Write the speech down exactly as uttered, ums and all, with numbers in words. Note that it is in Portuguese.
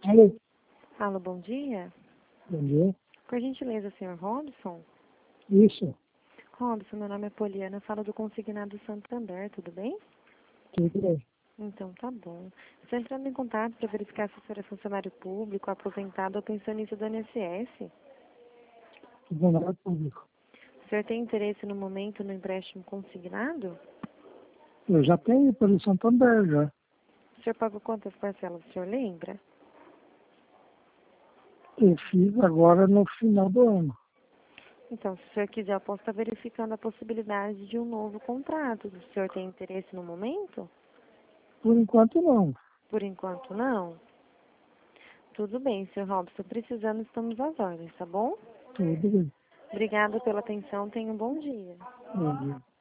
Alô, Alô, bom dia. bom dia. Por gentileza, senhor Robson? Isso, Robson, meu nome é Poliana, eu falo do Consignado Santander, tudo bem? tudo bem. Então, tá bom. Estou entrando em contato para verificar se o senhor é funcionário público, aposentado ou pensionista do I N S S. Tudo na área público. O senhor tem interesse no momento no empréstimo consignado? Eu já tenho pelo Santander já. O senhor pagou quantas parcelas, o senhor lembra? Eu fiz agora no final do ano. Então, se o senhor quiser, eu posso estar verificando a possibilidade de um novo contrato. O senhor tem interesse no momento? Por enquanto não. Por enquanto, não. Tudo bem, senhor Robson. Precisando, estamos às ordens, tá bom? Tudo bem. Obrigada pela atenção. Tenha um bom dia. Bom dia.